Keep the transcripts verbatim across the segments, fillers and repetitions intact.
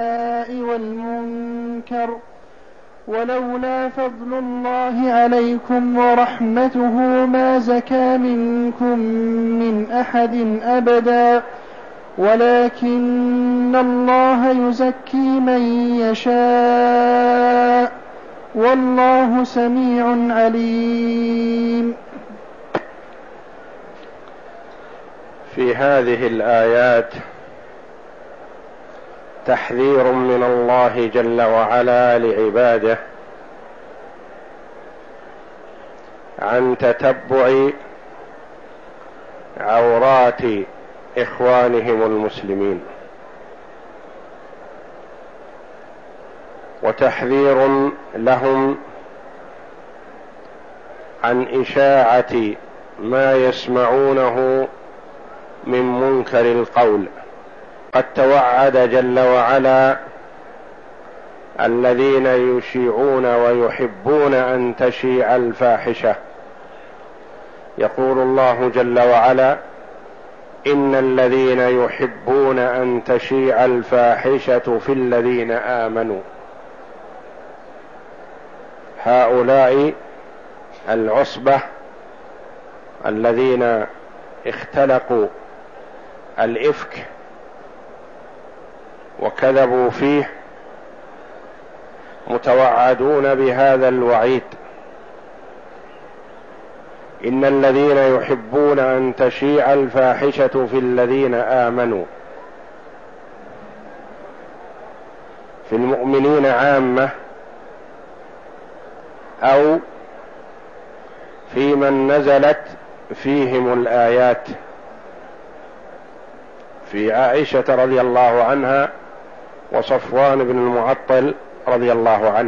والمنكر ولولا فضل الله عليكم ورحمته ما زكى منكم من أحد أبدا ولكن الله يزكي من يشاء والله سميع عليم. في هذه الآيات تحذير من الله جل وعلا لعباده عن تتبع عورات إخوانهم المسلمين، وتحذير لهم عن إشاعة ما يسمعونه من منكر القول. قد توعد جل وعلا الذين يشيعون ويحبون أن تشيع الفاحشة. يقول الله جل وعلا: إن الذين يحبون أن تشيع الفاحشة في الذين آمنوا. هؤلاء العصبة الذين اختلقوا الإفك وكذبوا فيه متوعدون بهذا الوعيد: إن الذين يحبون أن تشيع الفاحشة في الذين آمنوا، في المؤمنين عامة أو في من نزلت فيهم الآيات. في عائشة رضي الله عنها وصفوان بن المعطل رضي الله عنه: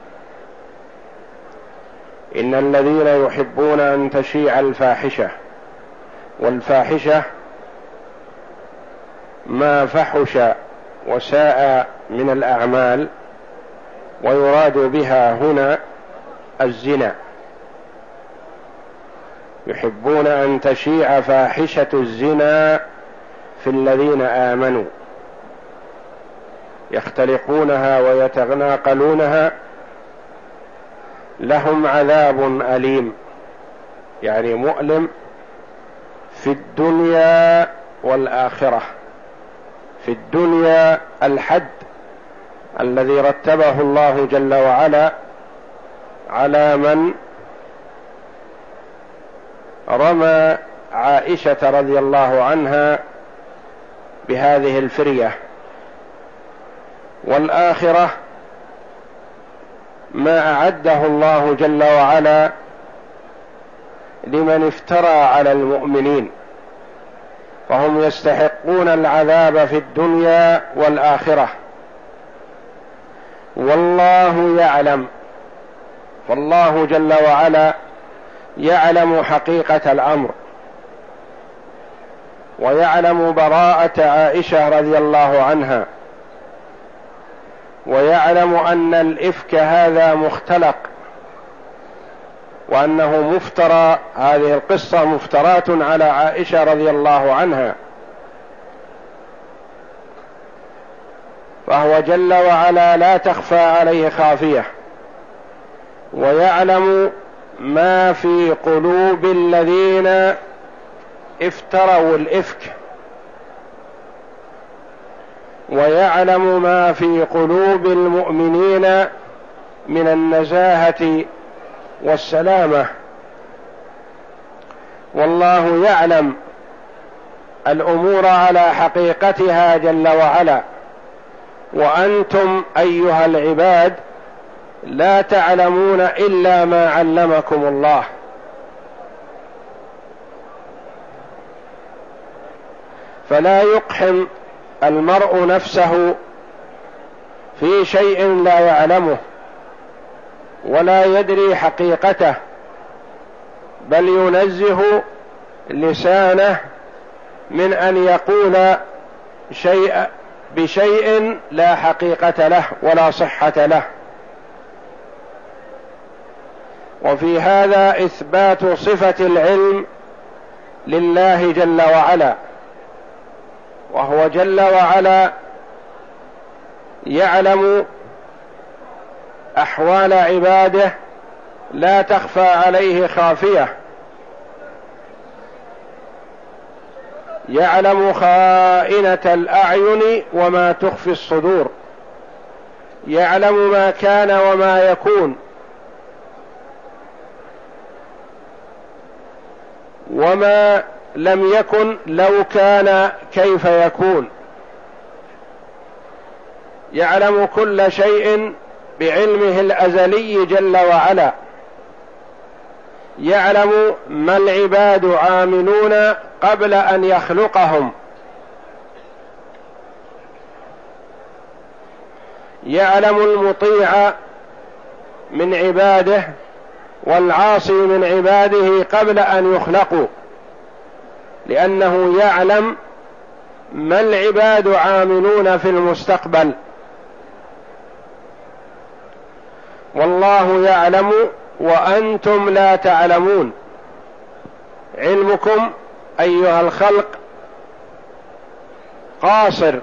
إن الذين يحبون أن تشيع الفاحشة. والفاحشة ما فحش وساء من الأعمال، ويراد بها هنا الزنا. يحبون أن تشيع فاحشة الزنا في الذين آمنوا، يختلقونها ويتناقلونها، لهم عذاب أليم، يعني مؤلم في الدنيا والآخرة. في الدنيا الحد الذي رتبه الله جل وعلا على من رمى عائشة رضي الله عنها بهذه الفرية. والآخرة ما أعده الله جل وعلا لمن افترى على المؤمنين، فهم يستحقون العذاب في الدنيا والآخرة. والله يعلم، فالله جل وعلا يعلم حقيقة الأمر، ويعلم براءة عائشة رضي الله عنها، ويعلم أن الإفك هذا مختلق، وأنه مفترى، هذه القصة مفترات على عائشة رضي الله عنها. فهو جل وعلا لا تخفى عليه خافية، ويعلم ما في قلوب الذين افتروا الإفك، ويعلم ما في قلوب المؤمنين من النزاهة والسلامة. والله يعلم الأمور على حقيقتها جل وعلا، وأنتم أيها العباد لا تعلمون إلا ما علمكم الله. فلا يقحم المرء نفسه في شيء لا يعلمه ولا يدري حقيقته، بل ينزه لسانه من أن يقول شيء بشيء لا حقيقة له ولا صحة له. وفي هذا إثبات صفة العلم لله جل وعلا، وهو جل وعلا يعلم أحوال عباده لا تخفى عليه خافية، يعلم خائنة الأعين وما تخفي الصدور، يعلم ما كان وما يكون، وما لم يكن لو كان كيف يكون، يعلم كل شيء بعلمه الأزلي جل وعلا، يعلم ما العباد عاملون قبل أن يخلقهم، يعلم المطيع من عباده والعاصي من عباده قبل أن يخلقوا، لأنه يعلم ما العباد عاملون في المستقبل، والله يعلم وأنتم لا تعلمون. علمكم أيها الخلق قاصر،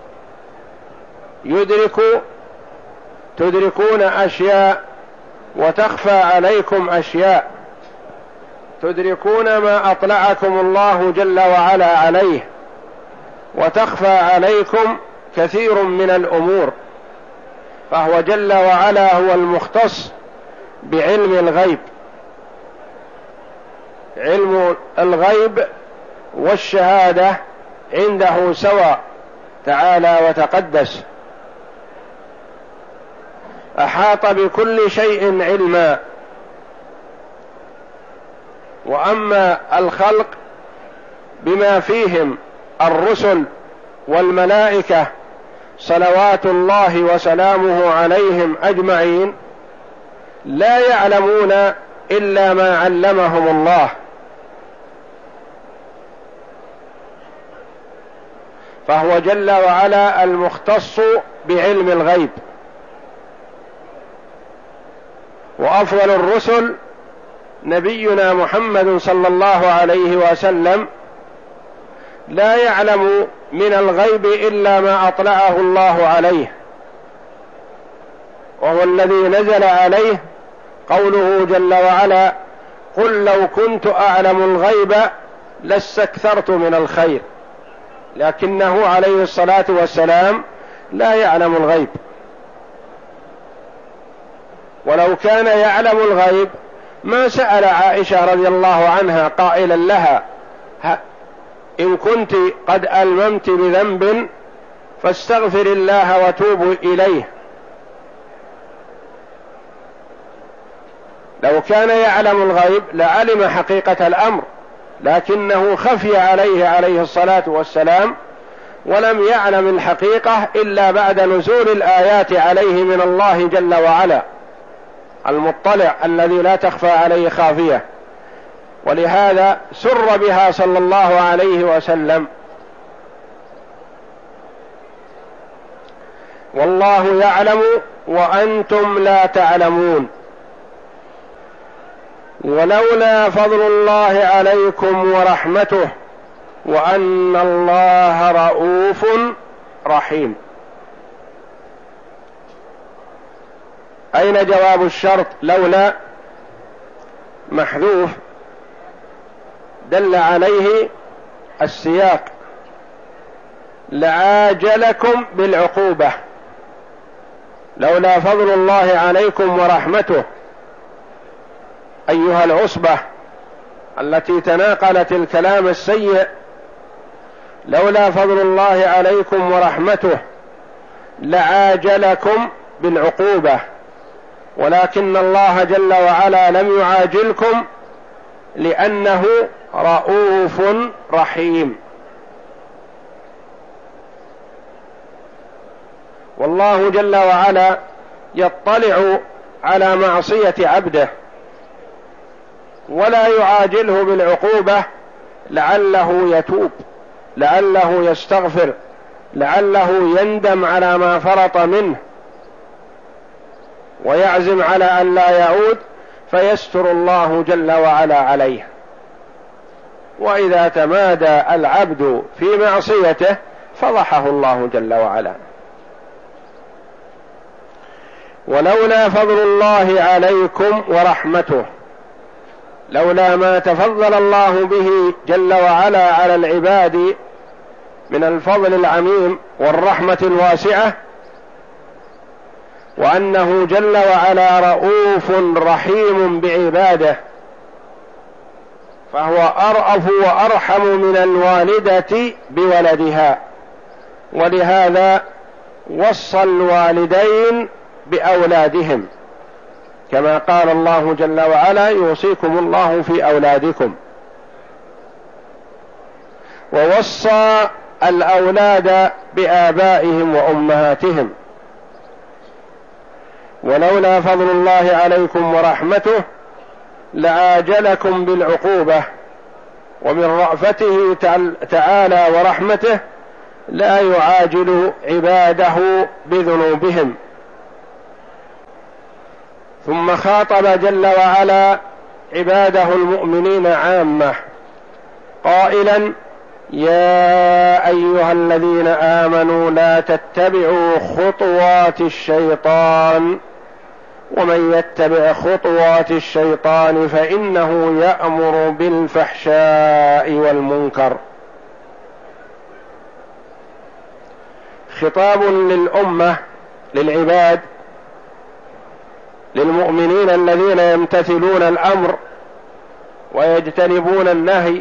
يدرك تدركون أشياء وتخفى عليكم أشياء، تدركون ما أطلعكم الله جل وعلا عليه وتخفى عليكم كثير من الأمور، فهو جل وعلا هو المختص بعلم الغيب. علم الغيب والشهادة عنده سواء تعالى وتقدس، أحاط بكل شيء علما. وأما الخلق بما فيهم الرسل والملائكة صلوات الله وسلامه عليهم أجمعين لا يعلمون إلا ما علمهم الله، فهو جل وعلا المختص بعلم الغيب. وأفضل الرسل نبينا محمد صلى الله عليه وسلم لا يعلم من الغيب إلا ما أطلعه الله عليه، وهو الذي نزل عليه قوله جل وعلا: قل لو كنت أعلم الغيب لاستكثرت من الخير، لكنه عليه الصلاة والسلام لا يعلم الغيب. ولو كان يعلم الغيب ما سأل عائشة رضي الله عنها قائلا لها: إن كنت قد ألممت بذنب فاستغفر الله وتوبوا إليه. لو كان يعلم الغيب لعلم حقيقة الأمر، لكنه خفي عليه عليه الصلاة والسلام ولم يعلم الحقيقة إلا بعد نزول الآيات عليه من الله جل وعلا، المطلع الذي لا تخفى عليه خافية. ولهذا سر بها صلى الله عليه وسلم. والله يعلم وأنتم لا تعلمون. ولولا فضل الله عليكم ورحمته وأن الله رؤوف رحيم. أين جواب الشرط؟ لولا محذوف دل عليه السياق: لعاجلكم بالعقوبة. لولا فضل الله عليكم ورحمته أيها العصبة التي تناقلت الكلام السيء، لولا فضل الله عليكم ورحمته لعاجلكم بالعقوبة، ولكن الله جل وعلا لم يعاجلكم لأنه رؤوف رحيم. والله جل وعلا يطلع على معصية عبده ولا يعاجله بالعقوبة لعله يتوب، لعله يستغفر، لعله يندم على ما فرط منه ويعزم على أن لا يعود، فيستر الله جل وعلا عليه. وإذا تمادى العبد في معصيته فضحه الله جل وعلا. ولولا فضل الله عليكم ورحمته، لولا ما تفضل الله به جل وعلا على العباد من الفضل العميم والرحمة الواسعة، وأنه جل وعلا رؤوف رحيم بعباده، فهو أرأف وأرحم من الوالدة بولدها، ولهذا وصى الوالدين بأولادهم، كما قال الله جل وعلا: يوصيكم الله في أولادكم. ووصى الأولاد بآبائهم وأمهاتهم. ولولا فضل الله عليكم ورحمته لعاجلكم بالعقوبة، ومن رأفته تعالى ورحمته لا يعاجل عباده بذنوبهم. ثم خاطب جل وعلا عباده المؤمنين عامة قائلا: يا أيها الذين آمنوا لا تتبعوا خطوات الشيطان، ومن يتبع خطوات الشيطان فإنه يأمر بالفحشاء والمنكر. خطاب للأمة، للعباد، للمؤمنين الذين يمتثلون الأمر ويجتنبون النهي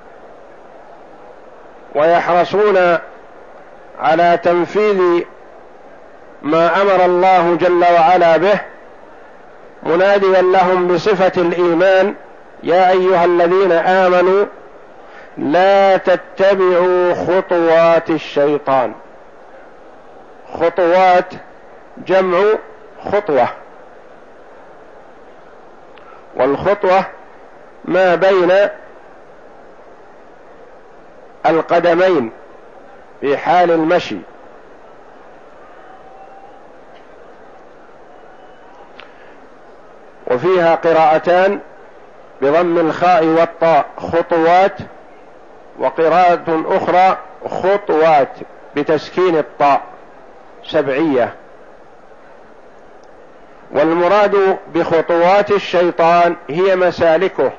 ويحرصون على تنفيذ ما أمر الله جل وعلا به، مناديا لهم بصفة الإيمان: يا أيها الذين آمنوا لا تتبعوا خطوات الشيطان. خطوات جمع خطوة، والخطوة ما بين القدمين في حال المشي. وفيها قراءتان بضم الخاء والطاء: خطوات، وقراءة أخرى خطوات بتسكين الطاء، سبعية. والمراد بخطوات الشيطان هي مسالكه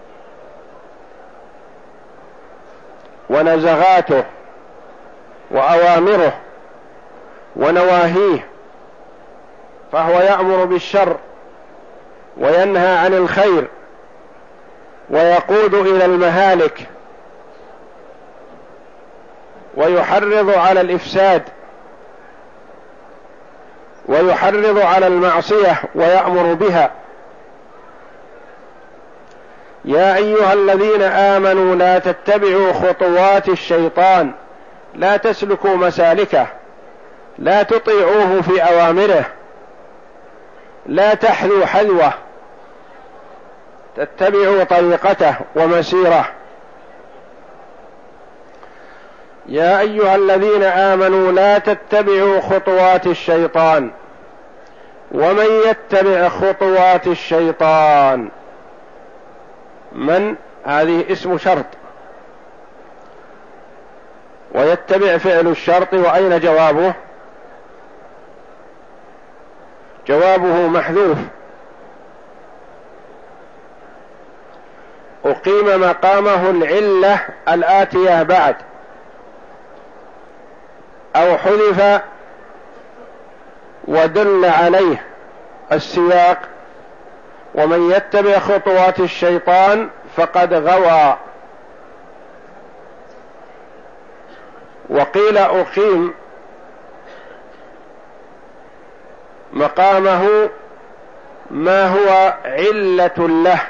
ونزغاته وأوامره ونواهيه، فهو يأمر بالشر وينهى عن الخير ويقود إلى المهالك ويحرض على الإفساد ويحرض على المعصية ويأمر بها. يا أيها الذين آمنوا لا تتبعوا خطوات الشيطان، لا تسلكوا مسالكه، لا تطيعوه في أوامره، لا تحذوا حذوه، تتبعوا طريقته ومسيره. يا أيها الذين آمنوا لا تتبعوا خطوات الشيطان، ومن يتبع خطوات الشيطان، من هذه اسم شرط، ويتبع فعل الشرط. وأين جوابه؟ جوابه محذوف، أقيم مقامه العلة الآتية بعد، أو حذف ودل عليه السياق: ومن يتبع خطوات الشيطان فقد غوى. وقيل أقيم مقامه ما هو علة له،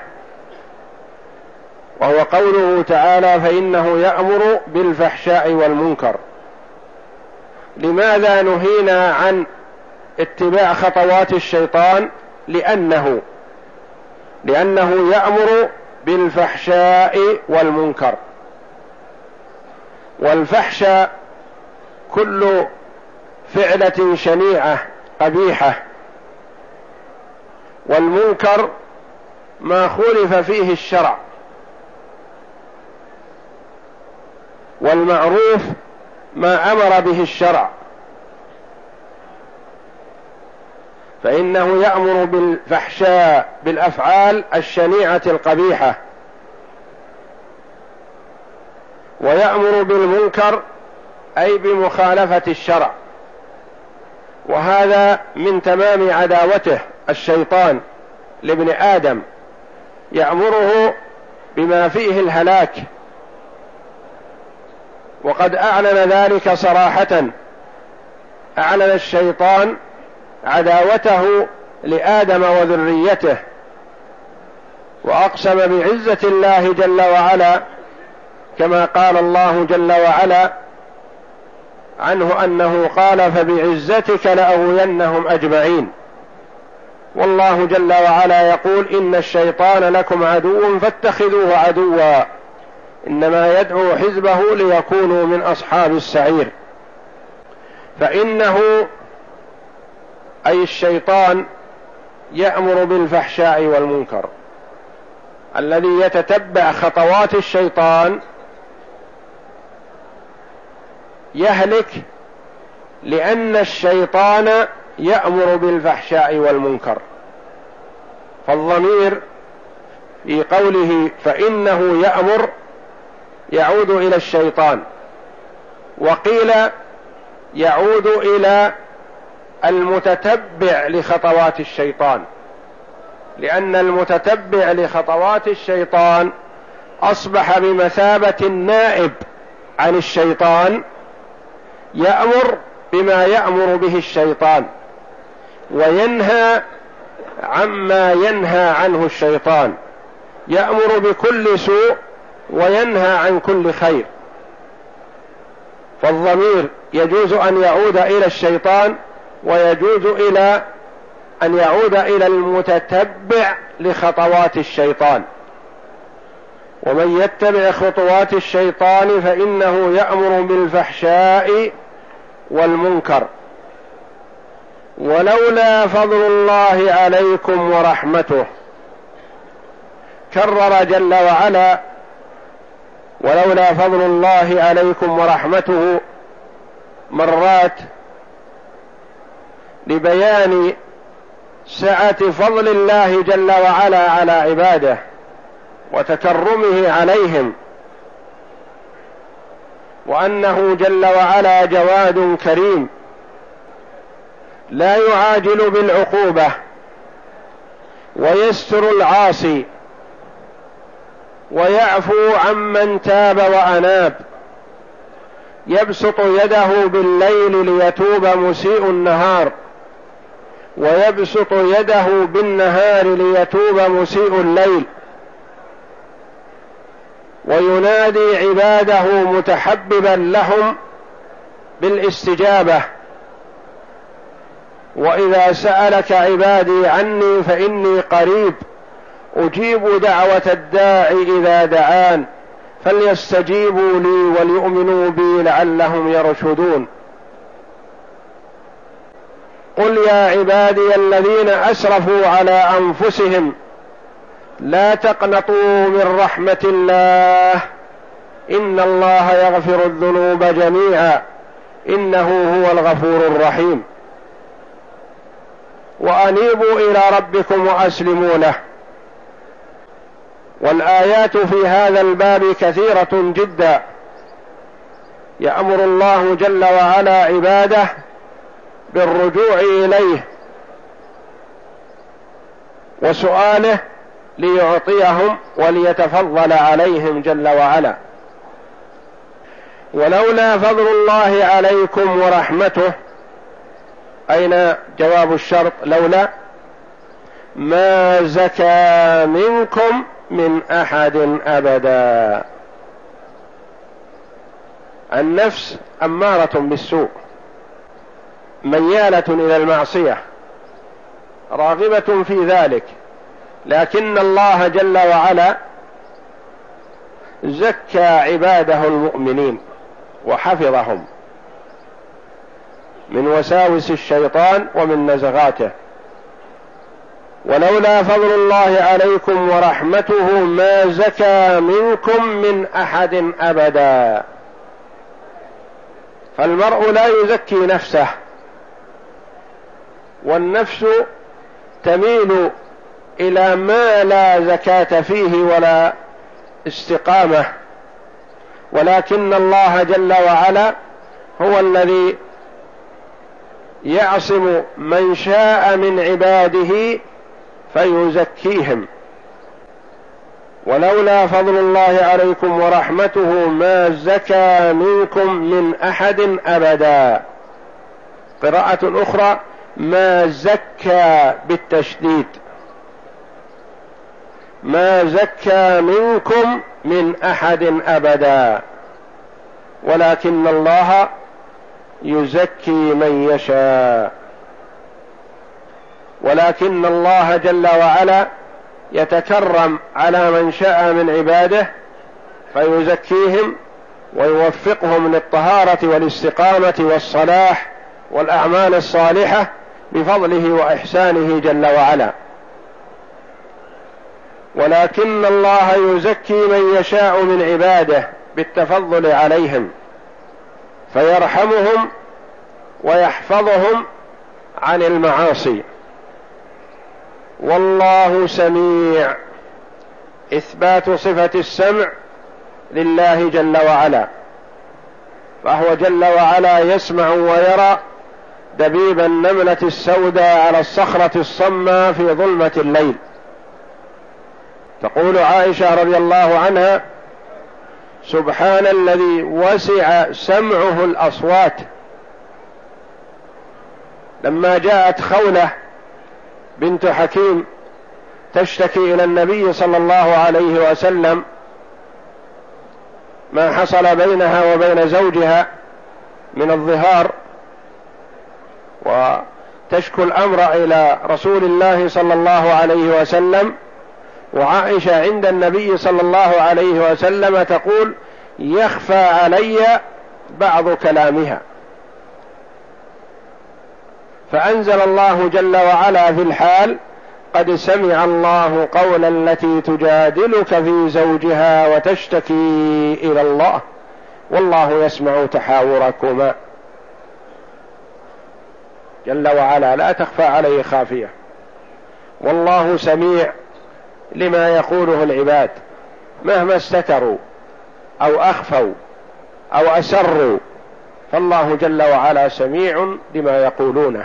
وهو قوله تعالى: فإنه يأمر بالفحشاء والمنكر. لماذا نهينا عن اتباع خطوات الشيطان؟ لأنه لأنه يأمر بالفحشاء والمنكر. والفحشاء كل فعلة شنيعة قبيحة، والمنكر ما خولف فيه الشرع، والمعروف ما أمر به الشرع. فإنه يأمر بالفحشاء بالأفعال الشنيعة القبيحة، ويأمر بالمنكر أي بمخالفة الشرع، وهذا من تمام عداوته الشيطان لابن آدم، يأمره بما فيه الهلاك، وقد أعلن ذلك صراحة. أعلن الشيطان عداوته لآدم وذريته، وأقسم بعزة الله جل وعلا كما قال الله جل وعلا عنه أنه قال فبعزتك لأغوينهم أجمعين. والله جل وعلا يقول إن الشيطان لكم عدو فاتخذوه عدوا إنما يدعو حزبه ليكونوا من أصحاب السعير. فإنه أي الشيطان يأمر بالفحشاء والمنكر. الذي يتتبع خطوات الشيطان يهلك، لأن الشيطان يأمر بالفحشاء والمنكر. فالضمير في قوله فإنه يأمر يعود إلى الشيطان، وقيل يعود إلى المتتبع لخطوات الشيطان، لأن المتتبع لخطوات الشيطان أصبح بمثابة النائب عن الشيطان، يأمر بما يأمر به الشيطان وينهى عما ينهى عنه الشيطان، يأمر بكل سوء وينهى عن كل خير. فالضمير يجوز أن يعود إلى الشيطان، ويجوز إلى أن يعود إلى المتتبع لخطوات الشيطان. ومن يتبع خطوات الشيطان فإنه يأمر بالفحشاء والمنكر. ولولا فضل الله عليكم ورحمته، كرر جل وعلا ولولا فضل الله عليكم ورحمته مرات لبيان سعة فضل الله جل وعلا على عباده وتكرمه عليهم، وأنه جل وعلا جواد كريم لا يعاجل بالعقوبة ويستر العاصي ويعفو عمن تاب وأناب، يبسط يده بالليل ليتوب مسيء النهار، ويبسط يده بالنهار ليتوب مسيء الليل، وينادي عباده متحببا لهم بالاستجابة. وإذا سألك عبادي عني فإني قريب أجيب دعوة الداع إذا دعان فليستجيبوا لي وليؤمنوا بي لعلهم يرشدون. قل يا عبادي الذين أسرفوا على أنفسهم لا تقنطوا من رحمة الله إن الله يغفر الذنوب جميعا إنه هو الغفور الرحيم. وأنيبوا إلى ربكم وأسلموا له. والآيات في هذا الباب كثيرة جدا، يأمر الله جل وعلا عباده بالرجوع إليه وسؤاله ليعطيهم وليتفضل عليهم جل وعلا. ولولا فضل الله عليكم ورحمته، أين جواب الشرط؟ لولا ما زكى منكم من أحد أبدا. النفس أمارة بالسوء ميالة إلى المعصية راغبة في ذلك، لكن الله جل وعلا زكى عباده المؤمنين وحفظهم من وساوس الشيطان ومن نزغاته. ولولا فضل الله عليكم ورحمته ما زكى منكم من أحد أبدا. فالمرء لا يزكي نفسه، والنفس تميل إلى ما لا زكاة فيه ولا استقامة، ولكن الله جل وعلا هو الذي يعصم من شاء من عباده فيزكيهم. ولولا فضل الله عليكم ورحمته ما زكى منكم من أحد أبدا. قراءة أخرى ما زكى بالتشديد، ما زكى منكم من أحد أبدا، ولكن الله يزكي من يشاء. ولكن الله جل وعلا يتكرم على من شاء من عباده فيزكيهم ويوفقهم للطهارة والاستقامة والصلاح والأعمال الصالحة بفضله وإحسانه جل وعلا. ولكن الله يزكي من يشاء من عباده بالتفضل عليهم فيرحمهم ويحفظهم عن المعاصي. والله سميع، إثبات صفة السمع لله جل وعلا، فهو جل وعلا يسمع ويرى دبيب النملة السوداء على الصخرة الصماء في ظلمة الليل. تقول عائشة رضي الله عنها: سبحان الذي وسع سمعه الأصوات. لما جاءت خولة بنت حكيم تشتكي إلى النبي صلى الله عليه وسلم ما حصل بينها وبين زوجها من الظهار، وتشكو الأمر إلى رسول الله صلى الله عليه وسلم، وعائشة عند النبي صلى الله عليه وسلم تقول: يخفى علي بعض كلامها. فأنزل الله جل وعلا في الحال: قد سمع الله قول التي تجادلك في زوجها وتشتكي إلى الله والله يسمع تحاوركما. جل وعلا لا تخفى عليه خافية، والله سميع لما يقوله العباد مهما استتروا أو أخفوا أو أسروا، فالله جل وعلا سميع لما يقولونه.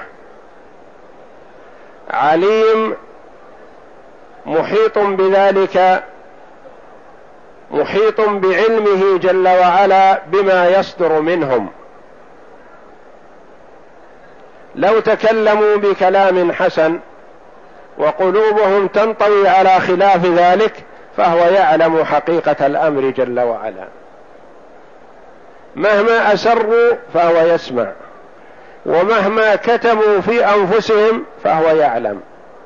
عليم محيط بذلك، محيط بعلمه جل وعلا بما يصدر منهم. لو تكلموا بكلام حسن وقلوبهم تنطوي على خلاف ذلك فهو يعلم حقيقة الأمر جل وعلا. مهما أسروا فهو يسمع، ومهما كتموا في أنفسهم فهو يعلم.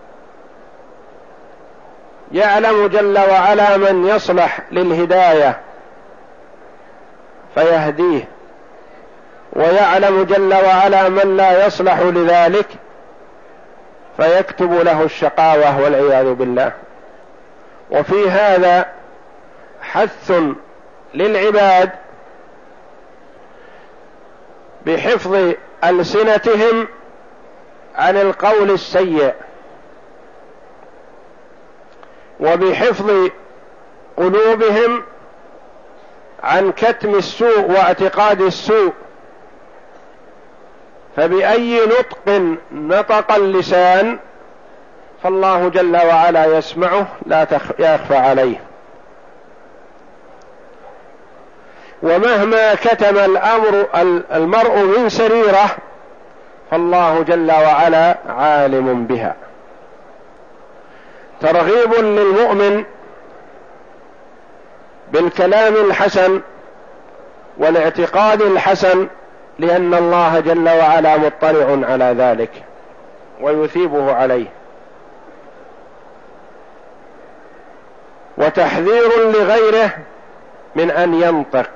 يعلم جل وعلا من يصلح للهداية فيهديه، ويعلم جل وعلا من لا يصلح لذلك فيكتب له الشقاوة والعياذ بالله. وفي هذا حث للعباد بحفظ ألسنتهم عن القول السيء، وبحفظ قلوبهم عن كتم السوء واعتقاد السوء. فبأي نطق نطق اللسان فالله جل وعلا يسمعه لا يخفى عليه. ومهما كتم الأمر المرء من سريرة فالله جل وعلا عالم بها. ترغيب للمؤمن بالكلام الحسن والاعتقاد الحسن، لأن الله جل وعلا مطلع على ذلك ويثيبه عليه. وتحذير لغيره من أن ينطق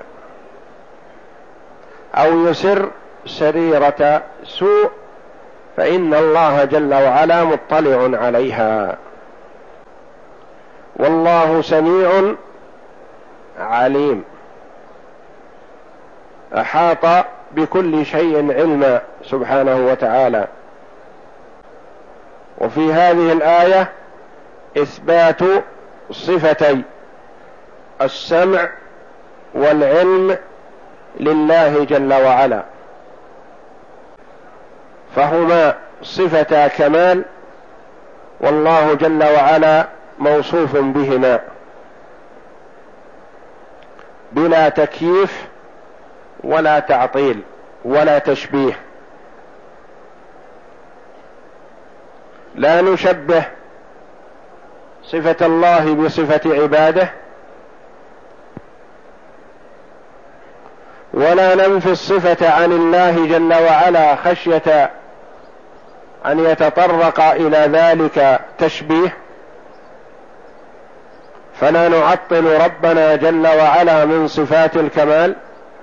أو يسر سريرة سوء، فإن الله جل وعلا مطلع عليها. والله سميع عليم، أحاط بكل شيء علما سبحانه وتعالى. وفي هذه الآية إثبات صفتي السمع والعلم لله جل وعلا، فهما صفتا كمال، والله جل وعلا موصوف بهما بلا تكييف ولا تعطيل ولا تشبيه. لا نشبه صفة الله بصفة عباده، ولا ننفي الصفة عن الله جل وعلا خشية أن يتطرق إلى ذلك تشبيه، فلا نعطل ربنا جل وعلا من صفات الكمال،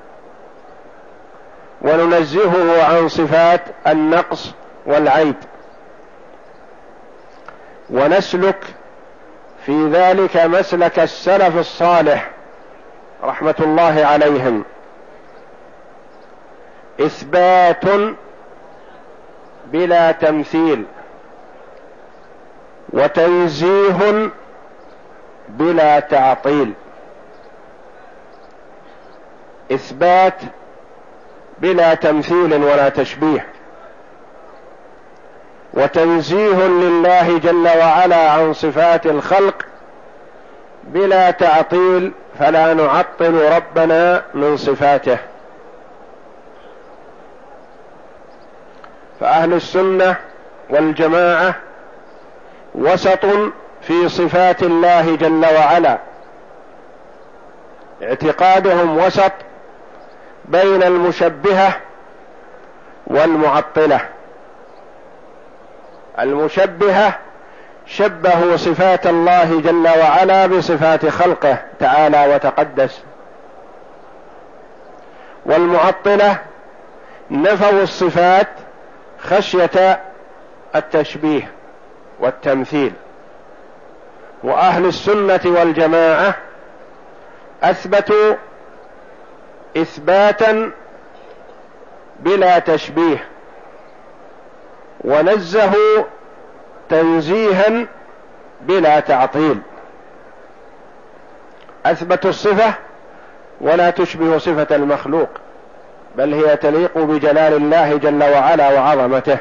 وننزهه عن صفات النقص والعيب، ونسلك في ذلك مسلك السلف الصالح رحمة الله عليهم، إثبات بلا تمثيل، وتنزيه بلا تعطيل. إثبات بلا تمثيل ولا تشبيه، وتنزيه لله جل وعلا عن صفات الخلق بلا تعطيل، فلا نعطل ربنا من صفاته. فأهل السنة والجماعة وسط في صفات الله جل وعلا، اعتقادهم وسط بين المشبهة والمعطلة. المشبهة شبهوا صفات الله جل وعلا بصفات خلقه تعالى وتقدس، والمعطلة نفوا الصفات خشية التشبيه والتمثيل. وأهل السنة والجماعة أثبتوا إثباتا بلا تشبيه، ونزهوا تنزيها بلا تعطيل. أثبتوا الصفة ولا تشبه صفة المخلوق، بل هي تليق بجلال الله جل وعلا وعظمته.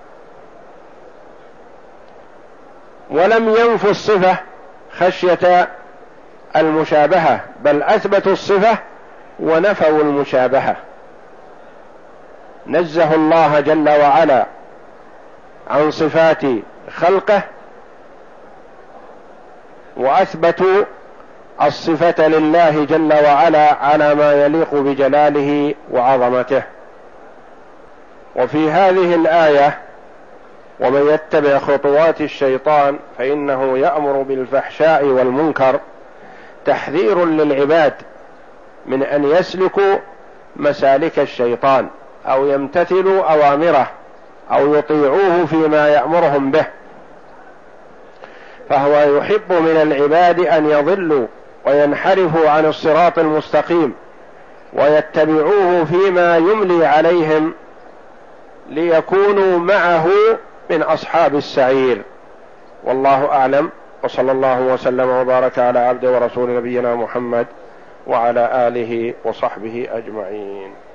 ولم ينفوا الصفة خشية المشابهة، بل أثبتوا الصفة ونفوا المشابهة. نزهوا الله جل وعلا عن صفات خلقه، وأثبتوا الصفة لله جل وعلا على ما يليق بجلاله وعظمته. وفي هذه الآية: ومن يتبع خطوات الشيطان فإنه يأمر بالفحشاء والمنكر، تحذير للعباد من أن يسلكوا مسالك الشيطان أو يمتثلوا أوامره أو يطيعوه فيما يأمرهم به، فهو يحب من العباد أن يضلوا وينحرفوا عن الصراط المستقيم ويتبعوه فيما يملي عليهم ليكونوا معه من أصحاب السعير. والله أعلم، وصلى الله وسلم وبارك على عبده ورسول نبينا محمد وعلى آله وصحبه أجمعين.